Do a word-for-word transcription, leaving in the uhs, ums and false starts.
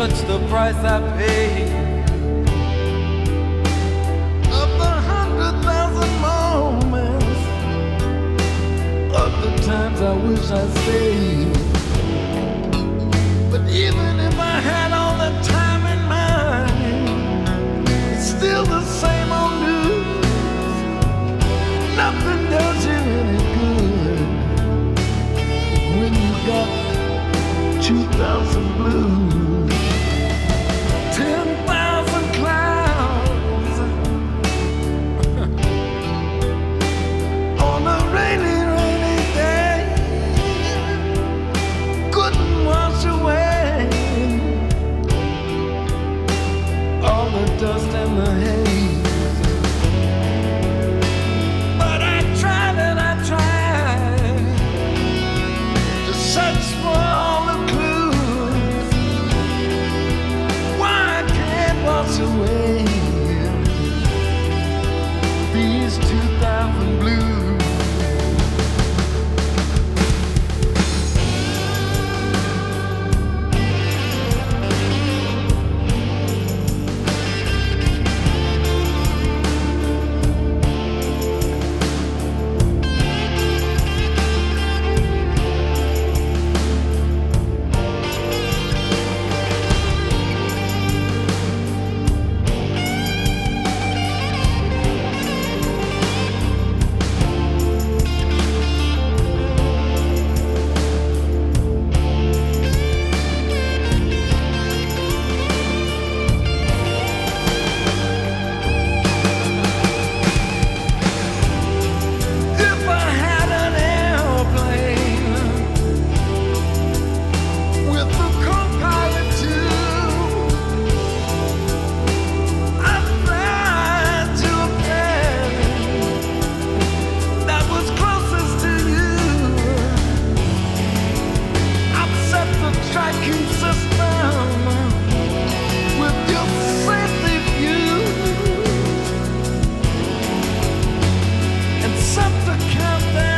much the price I paid of the hundred thousand moments of the times I wish I stayed. But even if I had all the time in mind, it's still the same old news. Nothing does you any good when you got two thousand blues, ten thousand clouds on a rainy, rainy day couldn't wash away all the dust and the haze. But I tried and I tried to search for all the clues. Why I can't wash away these two thousand blues. Tracking system with your safety views and set the countdown.